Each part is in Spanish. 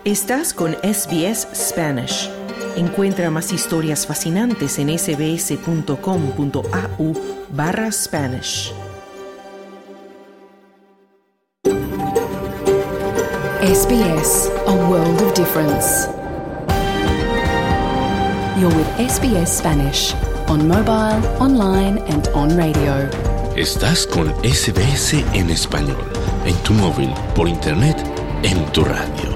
Estás con SBS Spanish. Encuentra más historias fascinantes en sbs.com.au/Spanish. SBS, a world of difference. You're with SBS Spanish, on mobile, online and on radio. Estás con SBS en español, en tu móvil, por internet, en tu radio.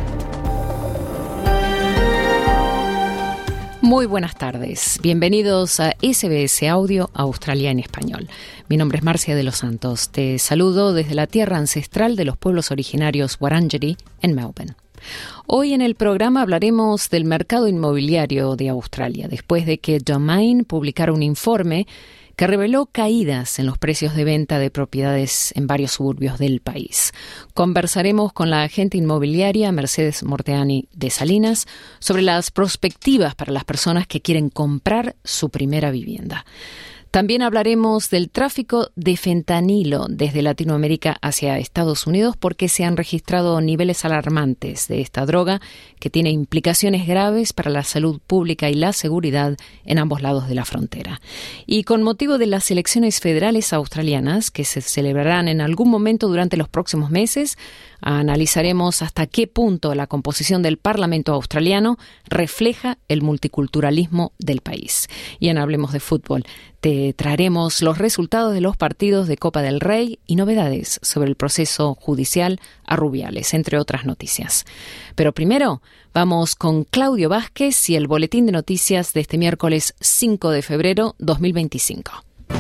Muy buenas tardes. Bienvenidos a SBS Audio Australia en Español. Mi nombre es Marcia de los Santos. Te saludo desde la tierra ancestral de los pueblos originarios Wurundjeri en Melbourne. Hoy en el programa hablaremos del mercado inmobiliario de Australia, después de que Domain publicara un informe que reveló caídas en los precios de venta de propiedades en varios suburbios del país. Conversaremos con la agente inmobiliaria Mercedes Morteani de Salinas sobre las perspectivas para las personas que quieren comprar su primera vivienda. También hablaremos del tráfico de fentanilo desde Latinoamérica hacia Estados Unidos porque se han registrado niveles alarmantes de esta droga que tiene implicaciones graves para la salud pública y la seguridad en ambos lados de la frontera. Y con motivo de las elecciones federales australianas que se celebrarán en algún momento durante los próximos meses, analizaremos hasta qué punto la composición del Parlamento australiano refleja el multiculturalismo del país. Y en Hablemos de Fútbol, te traeremos los resultados de los partidos de Copa del Rey y novedades sobre el proceso judicial a Rubiales, entre otras noticias. Pero primero, vamos con Claudio Vázquez y el boletín de noticias de este miércoles 5 de febrero 2025.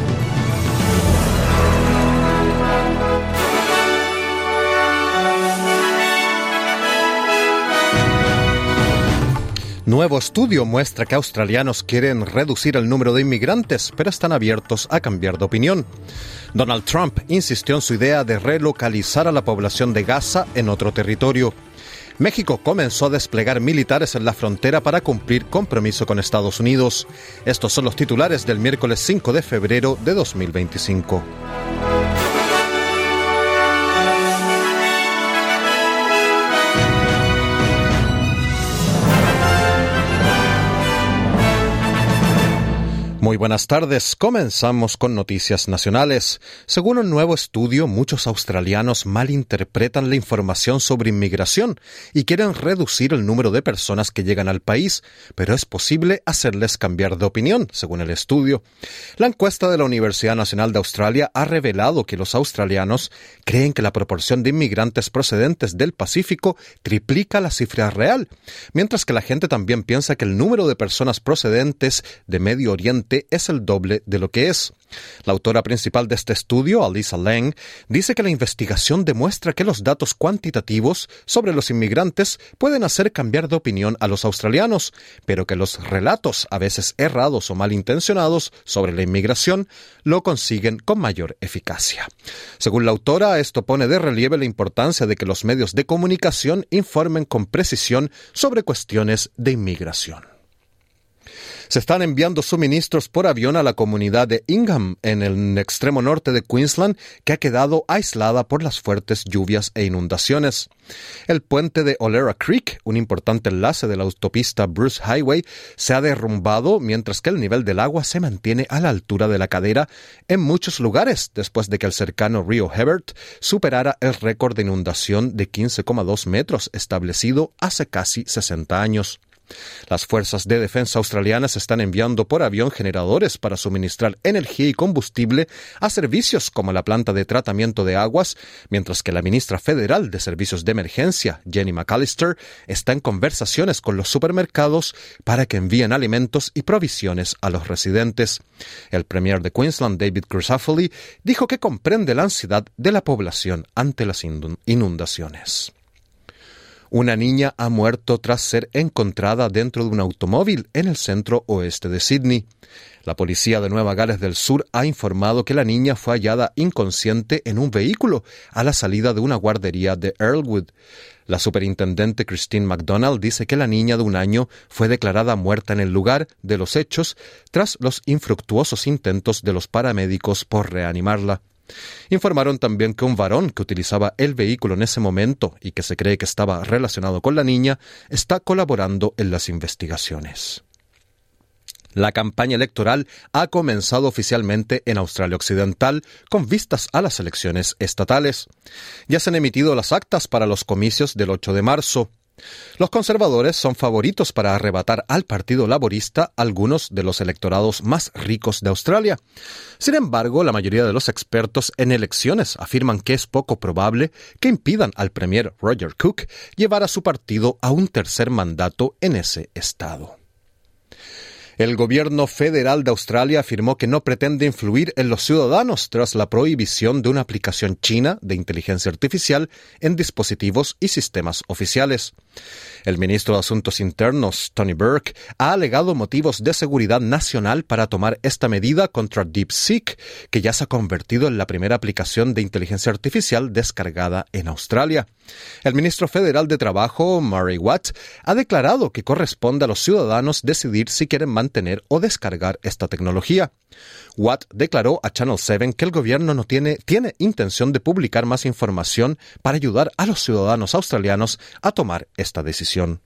Nuevo estudio muestra que australianos quieren reducir el número de inmigrantes, pero están abiertos a cambiar de opinión. Donald Trump insistió en su idea de relocalizar a la población de Gaza en otro territorio. México comenzó a desplegar militares en la frontera para cumplir compromiso con Estados Unidos. Estos son los titulares del miércoles 5 de febrero de 2025. Muy buenas tardes. Comenzamos con noticias nacionales. Según un nuevo estudio, muchos australianos malinterpretan la información sobre inmigración y quieren reducir el número de personas que llegan al país, pero es posible hacerles cambiar de opinión, según el estudio. La encuesta de la Universidad Nacional de Australia ha revelado que los australianos creen que la proporción de inmigrantes procedentes del Pacífico triplica la cifra real, mientras que la gente también piensa que el número de personas procedentes de Medio Oriente es el doble de lo que es. La autora principal de este estudio, Alyssa Lang, dice que la investigación demuestra que los datos cuantitativos sobre los inmigrantes pueden hacer cambiar de opinión a los australianos, pero que los relatos, a veces errados o malintencionados, sobre la inmigración lo consiguen con mayor eficacia. Según la autora, esto pone de relieve la importancia de que los medios de comunicación informen con precisión sobre cuestiones de inmigración. Se están enviando suministros por avión a la comunidad de Ingham, en el extremo norte de Queensland, que ha quedado aislada por las fuertes lluvias e inundaciones. El puente de Olera Creek, un importante enlace de la autopista Bruce Highway, se ha derrumbado, mientras que el nivel del agua se mantiene a la altura de la cadera en muchos lugares, después de que el cercano río Hebert superara el récord de inundación de 15,2 metros establecido hace casi 60 años. Las fuerzas de defensa australianas están enviando por avión generadores para suministrar energía y combustible a servicios como la planta de tratamiento de aguas, mientras que la ministra federal de Servicios de Emergencia, Jenny McAllister, está en conversaciones con los supermercados para que envíen alimentos y provisiones a los residentes. El premier de Queensland, David Crisafulli, dijo que comprende la ansiedad de la población ante las inundaciones. Una niña ha muerto tras ser encontrada dentro de un automóvil en el centro oeste de Sydney. La policía de Nueva Gales del Sur ha informado que la niña fue hallada inconsciente en un vehículo a la salida de una guardería de Earlwood. La superintendente Christine McDonald dice que la niña de 1 año fue declarada muerta en el lugar de los hechos tras los infructuosos intentos de los paramédicos por reanimarla. Informaron también que un varón que utilizaba el vehículo en ese momento y que se cree que estaba relacionado con la niña está colaborando en las investigaciones. La campaña electoral ha comenzado oficialmente en Australia Occidental con vistas a las elecciones estatales. Ya se han emitido las actas para los comicios del 8 de marzo. Los conservadores son favoritos para arrebatar al Partido Laborista algunos de los electorados más ricos de Australia. Sin embargo, la mayoría de los expertos en elecciones afirman que es poco probable que impidan al premier Roger Cook llevar a su partido a un tercer mandato en ese estado. El gobierno federal de Australia afirmó que no pretende influir en los ciudadanos tras la prohibición de una aplicación china de inteligencia artificial en dispositivos y sistemas oficiales. El ministro de Asuntos Internos, Tony Burke, ha alegado motivos de seguridad nacional para tomar esta medida contra DeepSeek, que ya se ha convertido en la primera aplicación de inteligencia artificial descargada en Australia. El ministro federal de Trabajo, Murray Watt, ha declarado que corresponde a los ciudadanos decidir si quieren mantener o descargar esta tecnología. Watt declaró a Channel 7 que el gobierno no tiene intención de publicar más información para ayudar a los ciudadanos australianos a tomar esta decisión.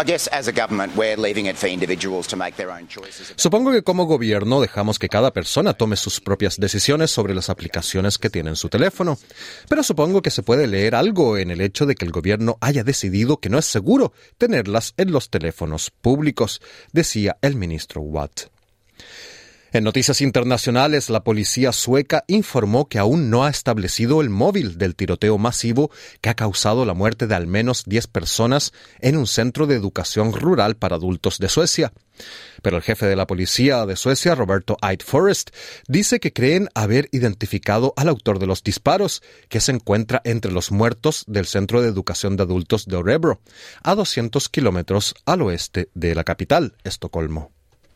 Supongo que como gobierno dejamos que cada persona tome sus propias decisiones sobre las aplicaciones que tiene en su teléfono. Pero supongo que se puede leer algo en el hecho de que el gobierno haya decidido que no es seguro tenerlas en los teléfonos públicos, decía el ministro Watt. En noticias internacionales, la policía sueca informó que aún no ha establecido el móvil del tiroteo masivo que ha causado la muerte de al menos 10 personas en un centro de educación rural para adultos de Suecia. Pero el jefe de la policía de Suecia, Roberto Eidforest, dice que creen haber identificado al autor de los disparos, que se encuentra entre los muertos del centro de educación de adultos de Örebro, a 200 kilómetros al oeste de la capital, Estocolmo.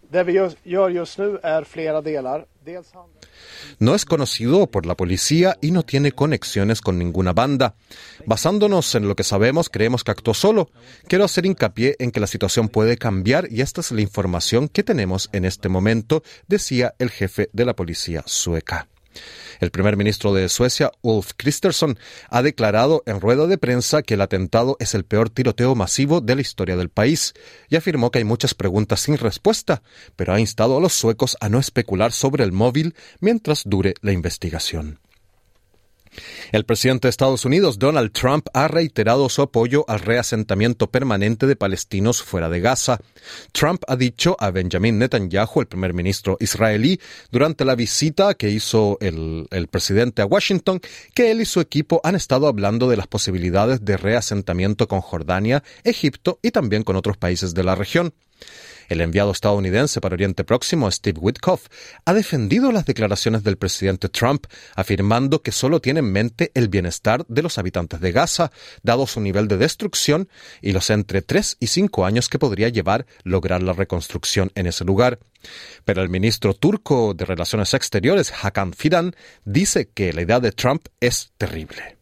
No es conocido por la policía y no tiene conexiones con ninguna banda. Basándonos en lo que sabemos, creemos que actuó solo. Quiero hacer hincapié en que la situación puede cambiar y esta es la información que tenemos en este momento, decía el jefe de la policía sueca. El primer ministro de Suecia, Ulf Kristersson, ha declarado en rueda de prensa que el atentado es el peor tiroteo masivo de la historia del país y afirmó que hay muchas preguntas sin respuesta, pero ha instado a los suecos a no especular sobre el móvil mientras dure la investigación. El presidente de Estados Unidos, Donald Trump, ha reiterado su apoyo al reasentamiento permanente de palestinos fuera de Gaza. Trump ha dicho a Benjamin Netanyahu, el primer ministro israelí, durante la visita que hizo el presidente a Washington, que él y su equipo han estado hablando de las posibilidades de reasentamiento con Jordania, Egipto y también con otros países de la región. El enviado estadounidense para Oriente Próximo, Steve Witkoff, ha defendido las declaraciones del presidente Trump, afirmando que solo tiene en mente el bienestar de los habitantes de Gaza, dado su nivel de destrucción y los entre 3 y 5 años que podría llevar lograr la reconstrucción en ese lugar. Pero el ministro turco de Relaciones Exteriores, Hakan Fidan, dice que la idea de Trump es terrible.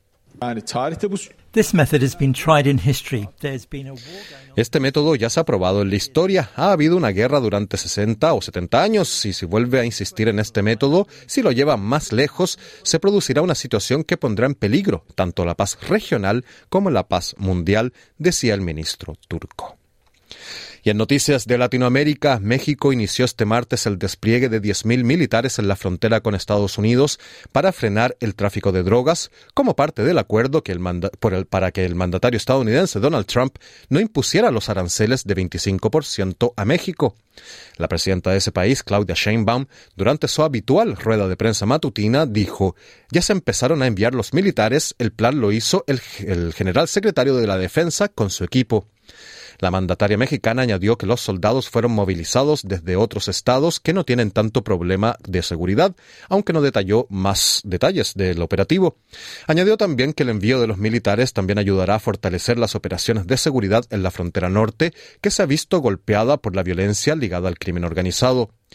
Este método ya se ha probado en la historia. Ha habido una guerra durante 60 o 70 años y si vuelve a insistir en este método, si lo lleva más lejos, se producirá una situación que pondrá en peligro tanto la paz regional como la paz mundial, decía el ministro turco. Y en noticias de Latinoamérica, México inició este martes el despliegue de 10.000 militares en la frontera con Estados Unidos para frenar el tráfico de drogas, como parte del acuerdo para que el mandatario estadounidense Donald Trump no impusiera los aranceles de 25% a México. La presidenta de ese país, Claudia Sheinbaum, durante su habitual rueda de prensa matutina, dijo: «Ya se empezaron a enviar los militares, el plan lo hizo el general secretario de la Defensa con su equipo». La mandataria mexicana añadió que los soldados fueron movilizados desde otros estados que no tienen tanto problema de seguridad, aunque no detalló más detalles del operativo. Añadió también que el envío de los militares también ayudará a fortalecer las operaciones de seguridad en la frontera norte, que se ha visto golpeada por la violencia ligada al crimen organizado.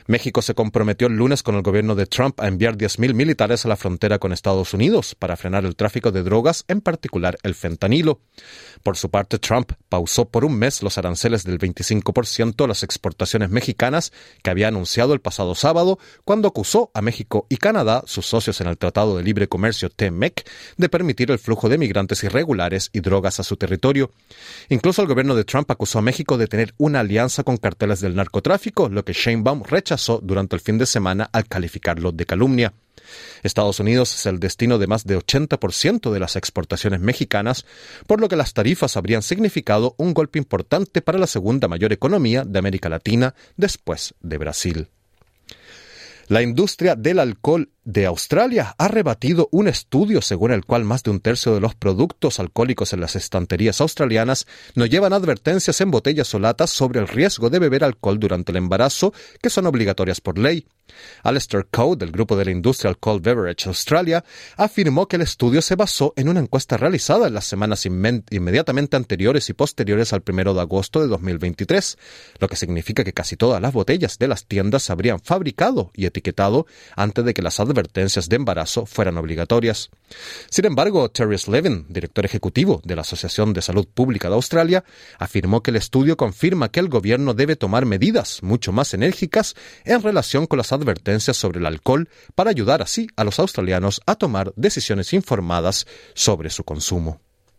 México se comprometió el lunes con el gobierno de Trump a enviar 10.000 militares a la frontera con Estados Unidos para frenar el tráfico de drogas, en particular el fentanilo. Por su parte, Trump pausó por un mes los aranceles del 25% a las exportaciones mexicanas que había anunciado el pasado sábado, cuando acusó a México y Canadá, sus socios en el Tratado de Libre Comercio TMEC, de permitir el flujo de migrantes irregulares y drogas a su territorio. Incluso el gobierno de Trump acusó a México de tener una alianza con carteles del narcotráfico, lo que Sheinbaum rechazó durante el fin de semana al calificarlo de calumnia. Estados Unidos es el destino de más de 80% de las exportaciones mexicanas, por lo que las tarifas habrían significado un golpe importante para la segunda mayor economía de América Latina después de Brasil. La industria del alcohol de Australia ha rebatido un estudio según el cual más de un tercio de los productos alcohólicos en las estanterías australianas no llevan advertencias en botellas o latas sobre el riesgo de beber alcohol durante el embarazo, que son obligatorias por ley. Alistair Coe, del grupo de la industria Alcohol Beverage Australia, afirmó que el estudio se basó en una encuesta realizada en las semanas inmediatamente anteriores y posteriores al 1 de agosto de 2023, lo que significa que casi todas las botellas de las tiendas se habrían fabricado y etiquetado antes de que las advertencias de embarazo fueran obligatorias. Sin embargo, Terry Slevin, director ejecutivo de la Asociación de Salud Pública de Australia, afirmó que el estudio confirma que el gobierno debe tomar medidas mucho más enérgicas en relación con las advertencias sobre el alcohol para ayudar así a los australianos a tomar decisiones informadas sobre su consumo.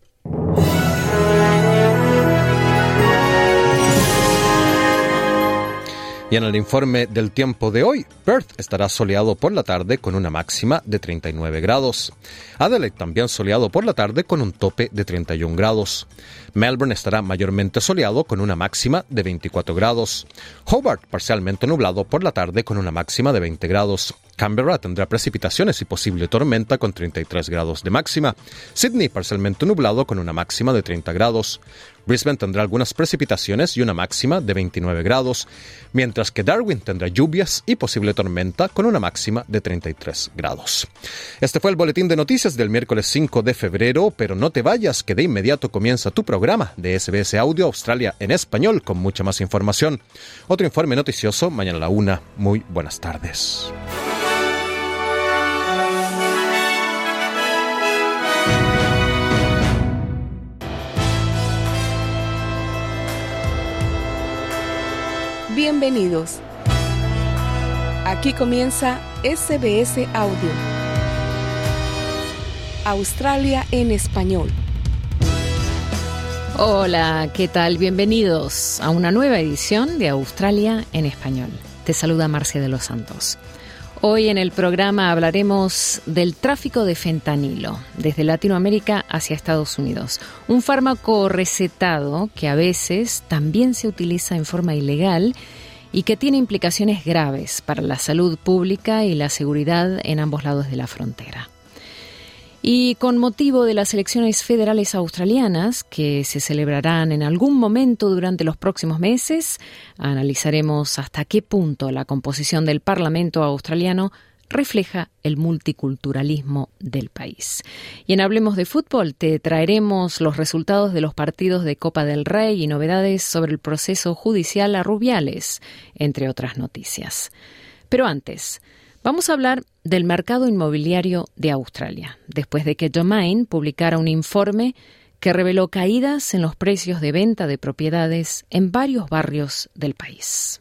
Y en el informe del tiempo de hoy, Perth estará soleado por la tarde con una máxima de 39 grados. Adelaide también soleado por la tarde con un tope de 31 grados. Melbourne estará mayormente soleado con una máxima de 24 grados. Hobart parcialmente nublado por la tarde con una máxima de 20 grados. Canberra tendrá precipitaciones y posible tormenta con 33 grados de máxima. Sydney parcialmente nublado con una máxima de 30 grados. Brisbane tendrá algunas precipitaciones y una máxima de 29 grados, mientras que Darwin tendrá lluvias y posible tormenta con una máxima de 33 grados. Este fue el boletín de noticias del miércoles 5 de febrero, pero no te vayas, que de inmediato comienza tu programa de SBS Audio Australia en español con mucha más información. Otro informe noticioso mañana a la 1. Muy buenas tardes. Bienvenidos. Aquí comienza SBS Audio. Australia en español. Hola, ¿qué tal? Bienvenidos a una nueva edición de Australia en español. Te saluda Marcia de los Santos. Hoy en el programa hablaremos del tráfico de fentanilo desde Latinoamérica hacia Estados Unidos. Un fármaco recetado que a veces también se utiliza en forma ilegal y que tiene implicaciones graves para la salud pública y la seguridad en ambos lados de la frontera. Y con motivo de las elecciones federales australianas, que se celebrarán en algún momento durante los próximos meses, analizaremos hasta qué punto la composición del Parlamento australiano refleja el multiculturalismo del país. Y en Hablemos de Fútbol te traeremos los resultados de los partidos de Copa del Rey y novedades sobre el proceso judicial a Rubiales, entre otras noticias. Pero antes, vamos a hablar del mercado inmobiliario de Australia, después de que Domain publicara un informe que reveló caídas en los precios de venta de propiedades en varios barrios del país.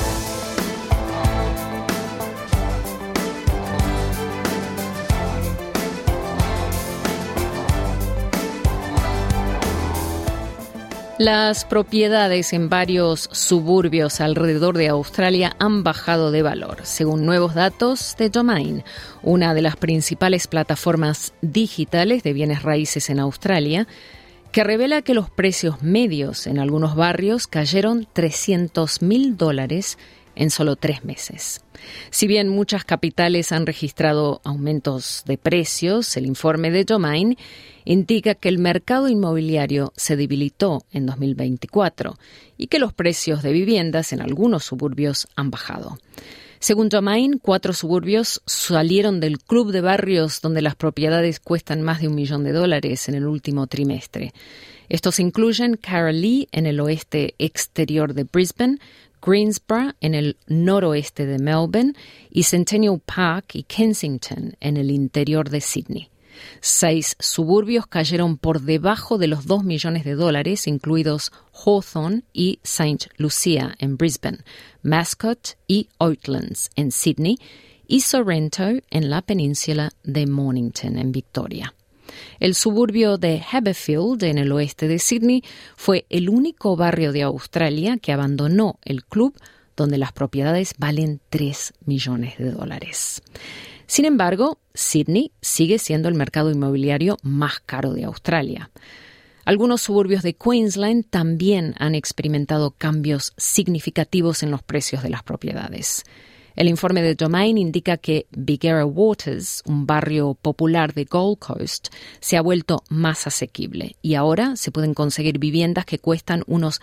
Las propiedades en varios suburbios alrededor de Australia han bajado de valor, según nuevos datos de Domain, una de las principales plataformas digitales de bienes raíces en Australia, que revela que los precios medios en algunos barrios cayeron $300,000 en solo 3 meses. Si bien muchas capitales han registrado aumentos de precios, el informe de Domain indica que el mercado inmobiliario se debilitó en 2024 y que los precios de viviendas en algunos suburbios han bajado. Según Domain, 4 suburbios salieron del club de barrios donde las propiedades cuestan más de $1 millón en el último trimestre. Estos incluyen Carralee en el oeste exterior de Brisbane, Greensboro, en el noroeste de Melbourne, y Centennial Park y Kensington, en el interior de Sydney. 6 suburbios cayeron por debajo de los $2 millones, incluidos Hawthorne y St. Lucia en Brisbane, Mascot y Oatlands en Sydney y Sorrento en la península de Mornington en Victoria. El suburbio de Haberfield, en el oeste de Sydney, fue el único barrio de Australia que abandonó el club, donde las propiedades valen $3 millones. Sin embargo, Sydney sigue siendo el mercado inmobiliario más caro de Australia. Algunos suburbios de Queensland también han experimentado cambios significativos en los precios de las propiedades. El informe de Domain indica que Bigera Waters, un barrio popular de Gold Coast, se ha vuelto más asequible y ahora se pueden conseguir viviendas que cuestan unos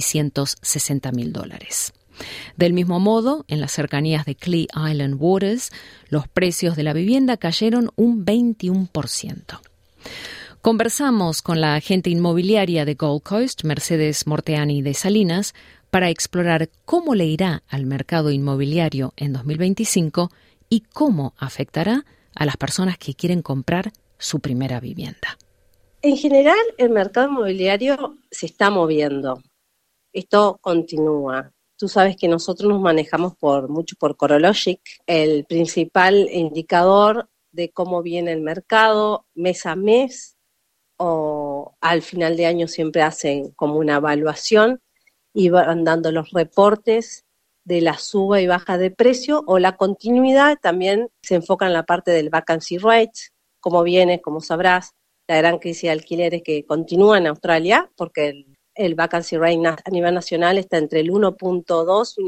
$660,000. Del mismo modo, en las cercanías de Clee Island Waters, los precios de la vivienda cayeron un 21%. Conversamos con la agente inmobiliaria de Gold Coast, Mercedes Morteani de Salinas, para explorar cómo le irá al mercado inmobiliario en 2025 y cómo afectará a las personas que quieren comprar su primera vivienda. En general, el mercado inmobiliario se está moviendo. Esto continúa. Tú sabes que nosotros nos manejamos mucho por CoreLogic, el principal indicador de cómo viene el mercado mes a mes o al final de año siempre hacen como una evaluación y van dando los reportes de la suba y baja de precio o la continuidad. También se enfoca en la parte del vacancy rate, cómo viene, como sabrás, la gran crisis de alquileres que continúa en Australia, porque el vacancy rate a nivel nacional está entre el 1.2 y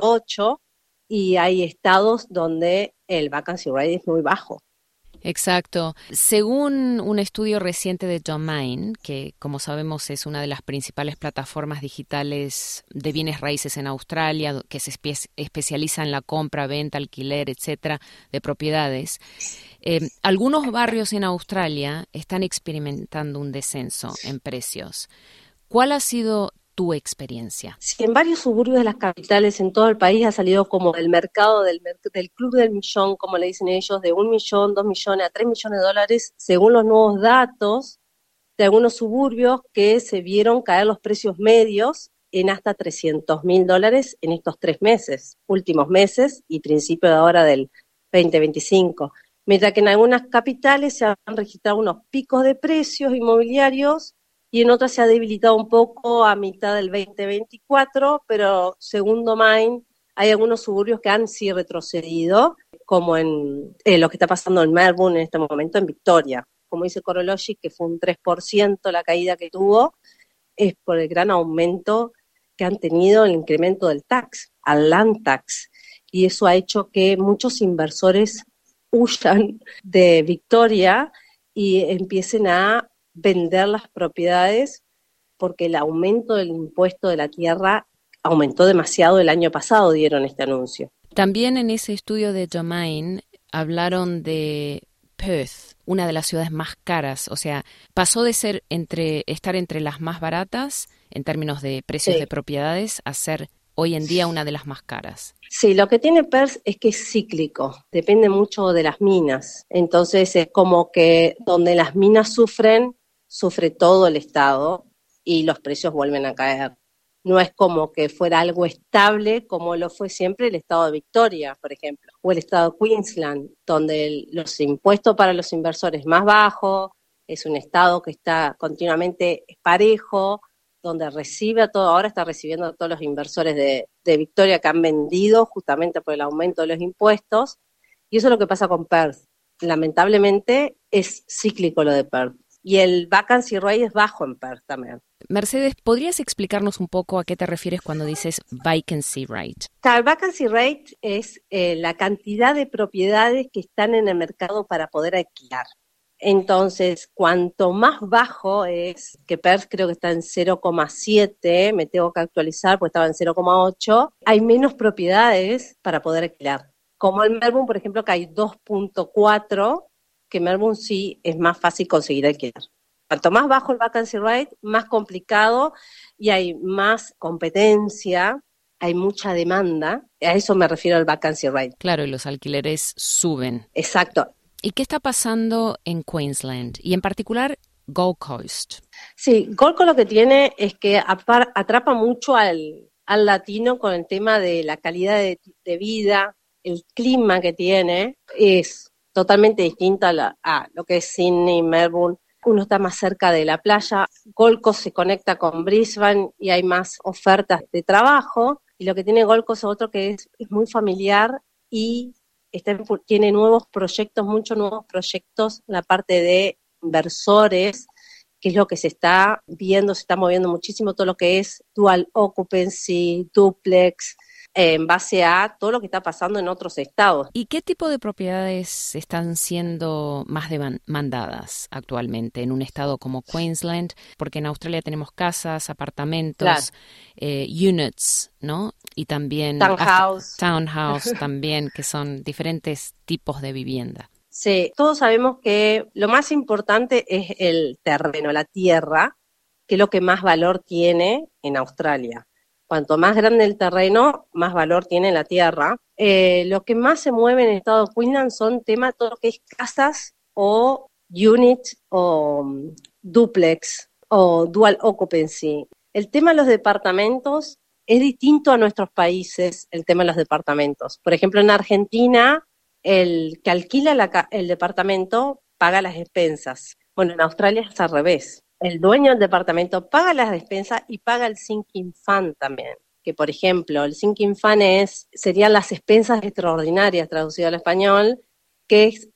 1.8 y hay estados donde el vacancy rate es muy bajo. Exacto. Según un estudio reciente de Domain, que como sabemos es una de las principales plataformas digitales de bienes raíces en Australia, que se especializa en la compra, venta, alquiler, etcétera, de propiedades, algunos barrios en Australia están experimentando un descenso en precios. ¿Cuál ha sido tu experiencia? Sí, en varios suburbios de las capitales en todo el país ha salido como el mercado del club del millón, como le dicen ellos, de 1 millón, 2 millones a $3 millones, según los nuevos datos de algunos suburbios que se vieron caer los precios medios en hasta $300,000 en estos 3 meses, últimos meses y principio de ahora del 2025. Mientras que en algunas capitales se han registrado unos picos de precios inmobiliarios y en otras se ha debilitado un poco a mitad del 2024, pero según Domain hay algunos suburbios que han sí retrocedido, como en lo que está pasando en Melbourne en este momento, en Victoria. Como dice CoreLogic, que fue un 3% la caída que tuvo, es por el gran aumento que han tenido el incremento del tax, al land tax, y eso ha hecho que muchos inversores huyan de Victoria y empiecen a vender las propiedades porque el aumento del impuesto de la tierra aumentó demasiado el año pasado, dieron este anuncio. También en ese estudio de Domain hablaron de Perth, una de las ciudades más caras, o sea, pasó de estar entre las más baratas en términos de precios de propiedades a ser hoy en día una de las más caras. Sí, lo que tiene Perth es que es cíclico, depende mucho de las minas, entonces es como que donde las minas sufre todo el estado y los precios vuelven a caer. No es como que fuera algo estable como lo fue siempre el estado de Victoria, por ejemplo, o el estado de Queensland, donde los impuestos para los inversores más bajos, es un estado que está continuamente parejo, donde ahora está recibiendo a todos los inversores de Victoria que han vendido justamente por el aumento de los impuestos, y eso es lo que pasa con Perth. Lamentablemente es cíclico lo de Perth. Y el vacancy rate es bajo en Perth también. Mercedes, ¿podrías explicarnos un poco a qué te refieres cuando dices vacancy rate? El vacancy rate es la cantidad de propiedades que están en el mercado para poder alquilar. Entonces, cuanto más bajo es, que Perth creo que está en 0,7, me tengo que actualizar porque estaba en 0,8, hay menos propiedades para poder alquilar. Como en Melbourne, por ejemplo, que hay 2.4, que Melbourne sí es más fácil conseguir alquilar. Cuanto más bajo el vacancy rate, más complicado y hay más competencia hay mucha demanda. A eso me refiero al vacancy rate. Claro, y los alquileres suben. Exacto. ¿Y qué está pasando en Queensland y en particular Gold Coast? Sí, Gold Coast lo que tiene es que atrapa mucho al latino con el tema de la calidad de vida, el clima que tiene es totalmente distinto a lo que es Sydney, Melbourne. Uno está más cerca de la playa. Gold Coast se conecta con Brisbane y hay más ofertas de trabajo. Y lo que tiene Gold Coast es otro que es muy familiar y tiene muchos nuevos proyectos en la parte de inversores, que es lo que se está viendo, se está moviendo muchísimo todo lo que es dual occupancy, duplex, en base a todo lo que está pasando en otros estados. ¿Y qué tipo de propiedades están siendo más demandadas actualmente en un estado como Queensland? Porque en Australia tenemos casas, apartamentos, units, ¿no? Y también townhouse también, que son diferentes tipos de vivienda. Sí, todos sabemos que lo más importante es el terreno, la tierra, que es lo que más valor tiene en Australia. Cuanto más grande el terreno, más valor tiene la tierra. Lo que más se mueve en el estado de Queensland son temas, todo lo que es casas o units o duplex o dual occupancy. El tema de los departamentos es distinto a nuestros países, el tema de los departamentos. Por ejemplo, en Argentina, el que alquila el departamento paga las expensas. Bueno, en Australia es al revés. El dueño del departamento paga las despensas y paga el sinking fund también. Que, por ejemplo, el sinking fund serían las expensas extraordinarias, traducido al español, que es,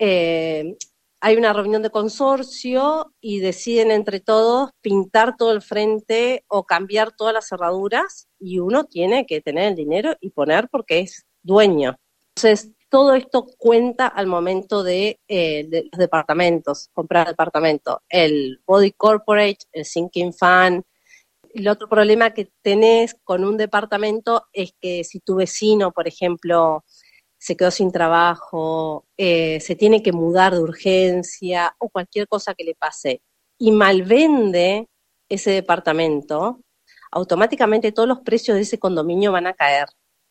hay una reunión de consorcio y deciden entre todos pintar todo el frente o cambiar todas las cerraduras y uno tiene que tener el dinero y poner porque es dueño. Entonces, todo esto cuenta al momento de los departamentos, comprar departamento. El body corporate, el sinking fund. El otro problema que tenés con un departamento es que si tu vecino, por ejemplo, se quedó sin trabajo, se tiene que mudar de urgencia o cualquier cosa que le pase y malvende ese departamento, automáticamente todos los precios de ese condominio van a caer.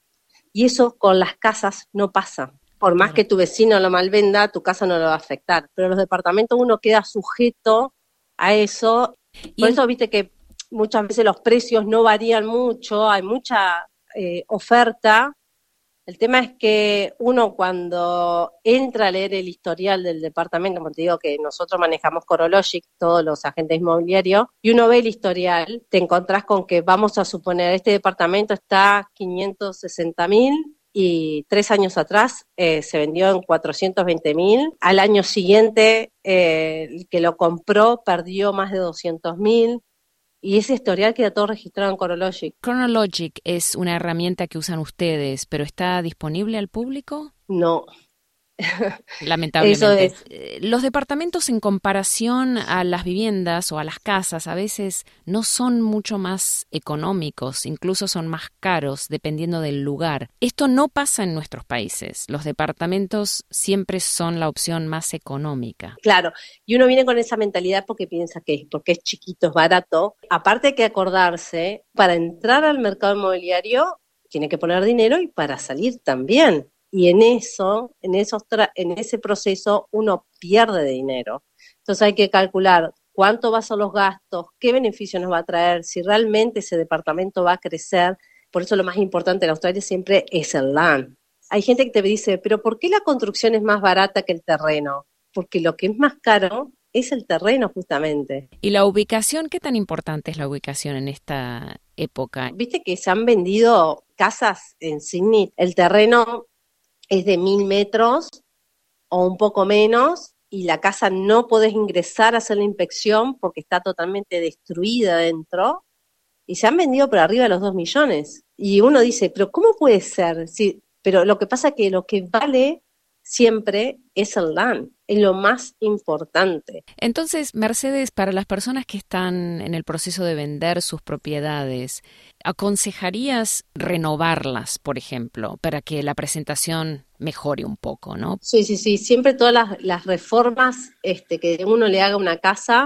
Y eso con las casas no pasa. Por más que tu vecino lo malvenda, tu casa no lo va a afectar. Pero los departamentos uno queda sujeto a eso. Por eso viste que muchas veces los precios no varían mucho, hay mucha oferta. El tema es que uno cuando entra a leer el historial del departamento, como te digo que nosotros manejamos CoreLogic, todos los agentes inmobiliarios, y uno ve el historial, te encontrás con que vamos a suponer, este departamento está 560.000 y 3 años atrás se vendió en 420.000. Al año siguiente el que lo compró perdió más de 200.000. Y ese historial queda todo registrado en CoreLogic. CoreLogic es una herramienta que usan ustedes, pero ¿está disponible al público? No. Lamentablemente. Eso es. Los departamentos en comparación a las viviendas o a las casas a veces no son mucho más económicos, incluso son más caros dependiendo del lugar. Esto no pasa en nuestros países. Los departamentos siempre son la opción más económica. Claro, y uno viene con esa mentalidad porque piensa que porque es chiquito, es barato. Aparte hay que acordarse, para entrar al mercado inmobiliario tiene que poner dinero y para salir también. Y en ese proceso uno pierde dinero. Entonces hay que calcular cuánto van a ser los gastos, qué beneficios nos va a traer, si realmente ese departamento va a crecer. Por eso lo más importante en Australia siempre es el land. Hay gente que te dice, pero ¿por qué la construcción es más barata que el terreno? Porque lo que es más caro es el terreno justamente. ¿Y la ubicación? ¿Qué tan importante es la ubicación en esta época? Viste que se han vendido casas en Sydney, el terreno es de 1.000 metros o un poco menos y la casa no podés ingresar a hacer la inspección porque está totalmente destruida dentro y se han vendido por arriba de los 2 millones. Y uno dice, pero ¿cómo puede ser? Sí, pero lo que pasa es que lo que vale siempre es el land, es lo más importante. Entonces, Mercedes, para las personas que están en el proceso de vender sus propiedades, ¿aconsejarías renovarlas, por ejemplo, para que la presentación mejore un poco, no? Sí, siempre todas las reformas que uno le haga a una casa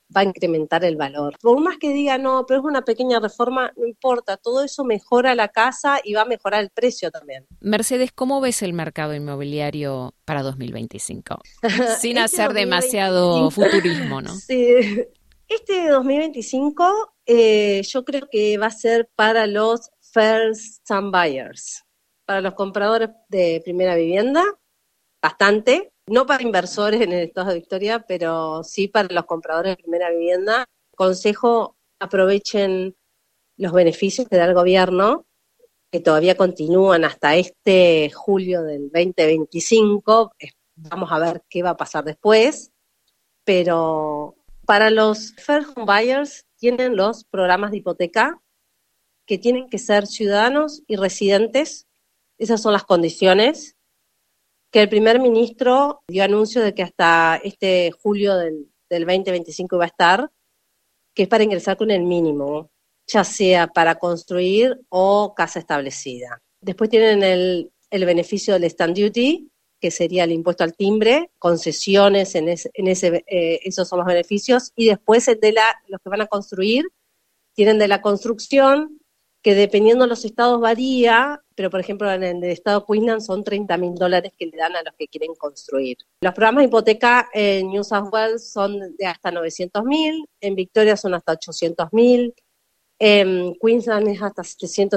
va a incrementar el valor. Por más que diga, no, pero es una pequeña reforma, no importa, todo eso mejora la casa y va a mejorar el precio también. Mercedes, ¿cómo ves el mercado inmobiliario para 2025? Sin hacer demasiado futurismo, ¿no? Sí. Este 2025 yo creo que va a ser para los first time buyers, para los compradores de primera vivienda, bastante. No para inversores en el estado de Victoria, pero sí para los compradores de primera vivienda. Consejo, aprovechen los beneficios que da el gobierno, que todavía continúan hasta este julio del 2025. Vamos a ver qué va a pasar después. Pero para los first home buyers tienen los programas de hipoteca que tienen que ser ciudadanos y residentes. Esas son las condiciones. Que el primer ministro dio anuncio de que hasta este julio del 2025 iba a estar, que es para ingresar con el mínimo, ya sea para construir o casa establecida. Después tienen el beneficio del stamp duty, que sería el impuesto al timbre, concesiones esos son los beneficios, y después el de los que van a construir, tienen de la construcción, que dependiendo de los estados varía, pero por ejemplo en el estado de Queensland son $30,000 que le dan a los que quieren construir. Los programas de hipoteca en New South Wales son de hasta 900,000, en Victoria son hasta 800,000, en Queensland es hasta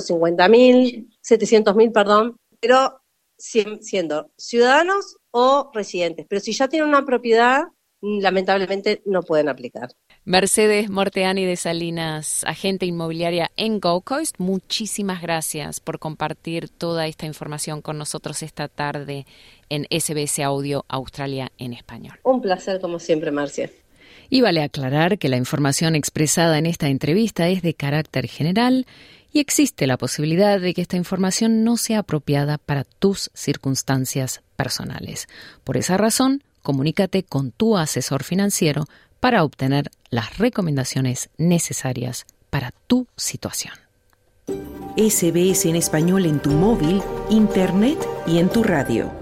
700,000, pero siendo ciudadanos o residentes. Pero si ya tienen una propiedad, lamentablemente no pueden aplicar. Mercedes Morteani de Salinas, agente inmobiliaria en Gold Coast, muchísimas gracias por compartir toda esta información con nosotros esta tarde en SBS Audio Australia en Español. Un placer como siempre, Marcia. Y vale aclarar que la información expresada en esta entrevista es de carácter general y existe la posibilidad de que esta información no sea apropiada para tus circunstancias personales. Por esa razón, comunícate con tu asesor financiero para obtener las recomendaciones necesarias para tu situación. SBS en español en tu móvil, internet y en tu radio.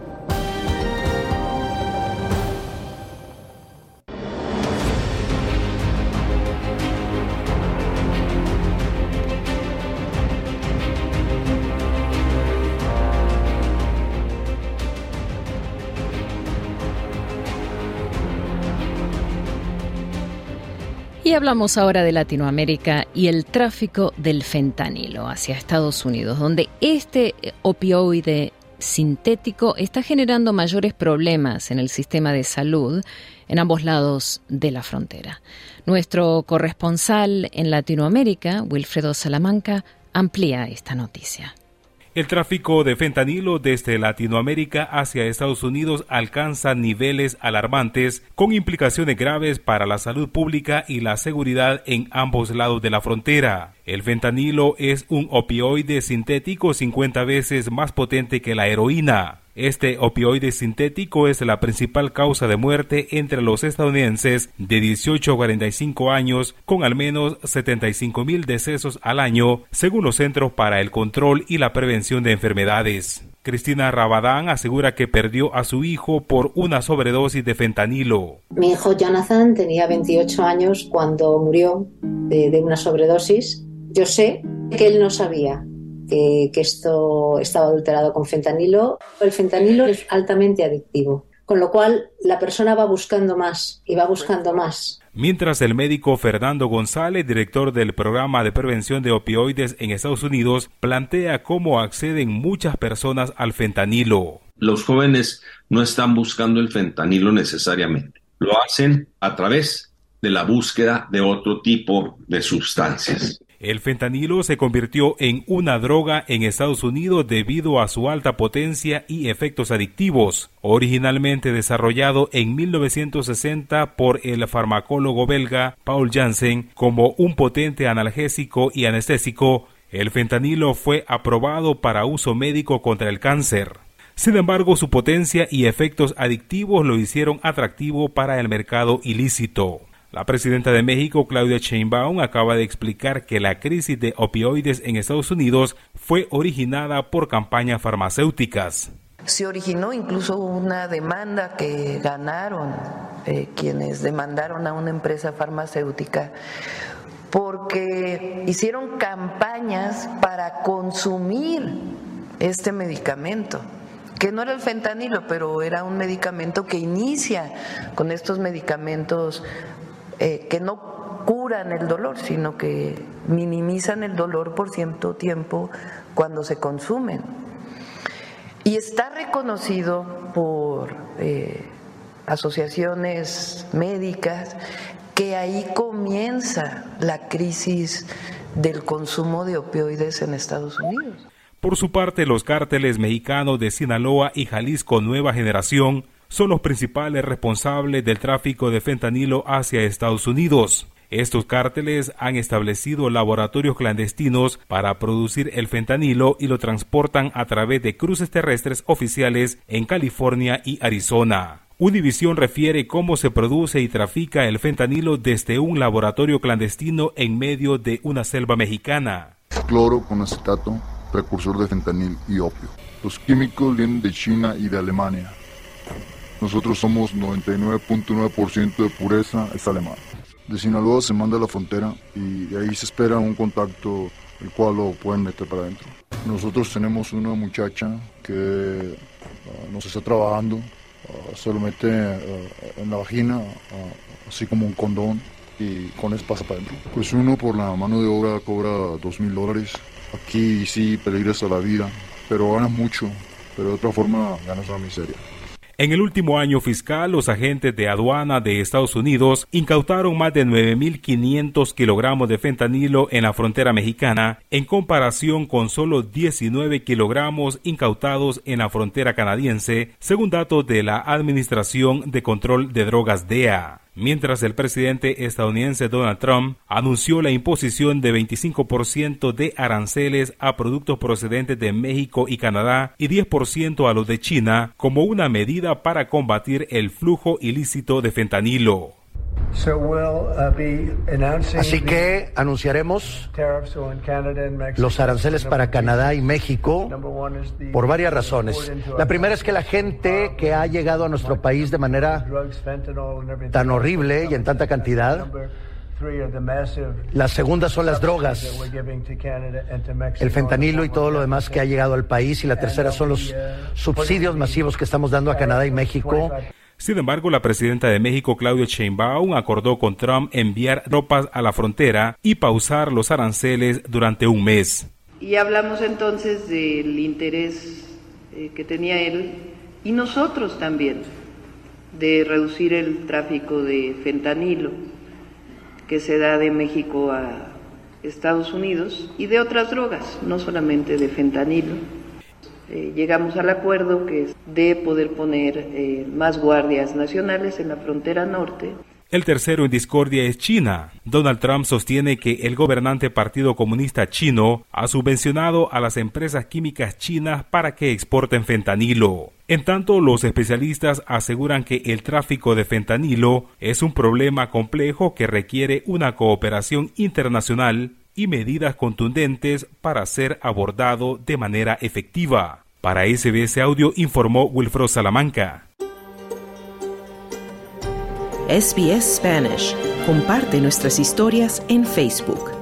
Y hablamos ahora de Latinoamérica y el tráfico del fentanilo hacia Estados Unidos, donde este opioide sintético está generando mayores problemas en el sistema de salud en ambos lados de la frontera. Nuestro corresponsal en Latinoamérica, Wilfredo Salamanca, amplía esta noticia. El tráfico de fentanilo desde Latinoamérica hacia Estados Unidos alcanza niveles alarmantes con implicaciones graves para la salud pública y la seguridad en ambos lados de la frontera. El fentanilo es un opioide sintético 50 veces más potente que la heroína. Este opioide sintético es la principal causa de muerte entre los estadounidenses de 18 a 45 años, con al menos 75,000 decesos al año, según los Centros para el Control y la Prevención de Enfermedades. Cristina Rabadán asegura que perdió a su hijo por una sobredosis de fentanilo. Mi hijo Jonathan tenía 28 años cuando murió de una sobredosis. Yo sé que él no sabía que esto estaba adulterado con fentanilo. El fentanilo es altamente adictivo, con lo cual la persona va buscando más y va buscando más. Mientras el médico Fernando González, director del programa de prevención de opioides en Estados Unidos, plantea cómo acceden muchas personas al fentanilo. Los jóvenes no están buscando el fentanilo necesariamente. Lo hacen a través de la búsqueda de otro tipo de sustancias. El fentanilo se convirtió en una droga en Estados Unidos debido a su alta potencia y efectos adictivos. Originalmente desarrollado en 1960 por el farmacólogo belga Paul Janssen como un potente analgésico y anestésico, el fentanilo fue aprobado para uso médico contra el cáncer. Sin embargo, su potencia y efectos adictivos lo hicieron atractivo para el mercado ilícito. La presidenta de México, Claudia Sheinbaum, acaba de explicar que la crisis de opioides en Estados Unidos fue originada por campañas farmacéuticas. Se originó incluso una demanda que ganaron quienes demandaron a una empresa farmacéutica porque hicieron campañas para consumir este medicamento, que no era el fentanilo, pero era un medicamento que inicia con estos medicamentos que no curan el dolor, sino que minimizan el dolor por cierto tiempo cuando se consumen. Y está reconocido por asociaciones médicas que ahí comienza la crisis del consumo de opioides en Estados Unidos. Por su parte, los cárteles mexicanos de Sinaloa y Jalisco Nueva Generación son los principales responsables del tráfico de fentanilo hacia Estados Unidos. Estos cárteles han establecido laboratorios clandestinos para producir el fentanilo y lo transportan a través de cruces terrestres oficiales en California y Arizona. Univision refiere cómo se produce y trafica el fentanilo desde un laboratorio clandestino en medio de una selva mexicana. Cloro con acetato, precursor de fentanil y opio. Los químicos vienen de China y de Alemania. Nosotros somos 99.9% de pureza, es alemán. De Sinaloa se manda a la frontera y ahí se espera un contacto el cual lo pueden meter para adentro. Nosotros tenemos una muchacha que nos está trabajando, se lo mete en la vagina, así como un condón, y con eso pasa para adentro. Pues uno por la mano de obra cobra $2,000. Aquí sí peligras a la vida, pero ganas mucho, pero de otra forma ganas una miseria. En el último año fiscal, los agentes de aduana de Estados Unidos incautaron más de 9.500 kilogramos de fentanilo en la frontera mexicana, en comparación con solo 19 kilogramos incautados en la frontera canadiense, según datos de la Administración de Control de Drogas DEA. Mientras el presidente estadounidense Donald Trump anunció la imposición de 25% de aranceles a productos procedentes de México y Canadá y 10% a los de China como una medida para combatir el flujo ilícito de fentanilo. Así que anunciaremos los aranceles para Canadá y México por varias razones. La primera es que la gente que ha llegado a nuestro país de manera tan horrible y en tanta cantidad. La segunda son las drogas, el fentanilo y todo lo demás que ha llegado al país. Y la tercera son los subsidios masivos que estamos dando a Canadá y México. Sin embargo, la presidenta de México, Claudia Sheinbaum, acordó con Trump enviar tropas a la frontera y pausar los aranceles durante un mes. Y hablamos entonces del interés que tenía él y nosotros también de reducir el tráfico de fentanilo que se da de México a Estados Unidos y de otras drogas, no solamente de fentanilo. Llegamos al acuerdo que es de poder poner más guardias nacionales en la frontera norte. El tercero en discordia es China. Donald Trump sostiene que el gobernante Partido Comunista Chino ha subvencionado a las empresas químicas chinas para que exporten fentanilo. En tanto, los especialistas aseguran que el tráfico de fentanilo es un problema complejo que requiere una cooperación internacional y medidas contundentes para ser abordado de manera efectiva. Para SBS Audio informó Wilfredo Salamanca. SBS Spanish. Comparte nuestras historias en Facebook.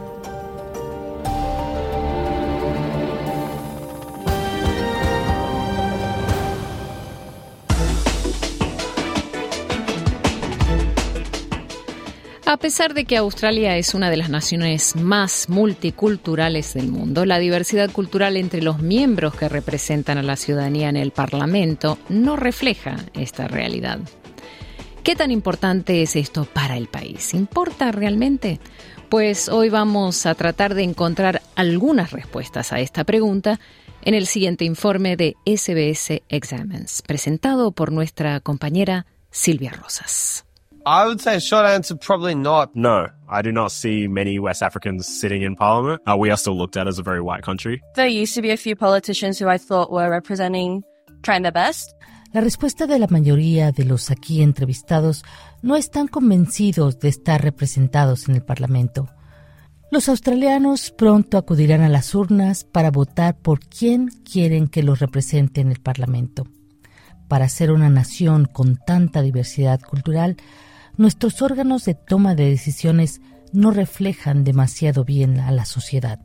A pesar de que Australia es una de las naciones más multiculturales del mundo, la diversidad cultural entre los miembros que representan a la ciudadanía en el Parlamento no refleja esta realidad. ¿Qué tan importante es esto para el país? ¿Importa realmente? Pues hoy vamos a tratar de encontrar algunas respuestas a esta pregunta en el siguiente informe de SBS Examines, presentado por nuestra compañera Silvia Rosas. I would say short answer, probably not. No, I do not see many West Africans sitting in Parliament. We are still looked at as a very white country. There used to be a few politicians who I thought were trying their best. La respuesta de la mayoría de los aquí entrevistados no están convencidos de estar representados en el Parlamento. Los australianos pronto acudirán a las urnas para votar por quién quieren que los represente en el Parlamento. para ser una nación con tanta diversidad cultural, nuestros órganos de toma de decisiones no reflejan demasiado bien a la sociedad.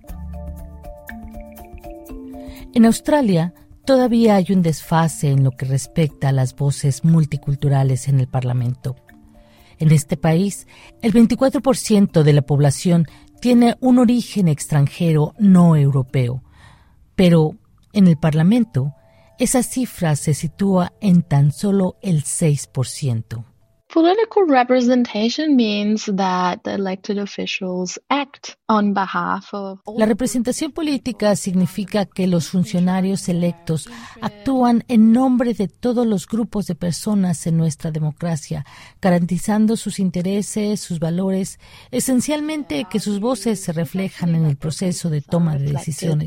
En Australia, todavía hay un desfase en lo que respecta a las voces multiculturales en el Parlamento. En este país, el 24% de la población tiene un origen extranjero no europeo, pero en el Parlamento, esa cifra se sitúa en tan solo el 6%. Political representation means that the elected officials act on behalf of... La representación política significa que los funcionarios electos actúan en nombre de todos los grupos de personas en nuestra democracia, garantizando sus intereses, sus valores, esencialmente que sus voces se reflejan en el proceso de toma de decisiones.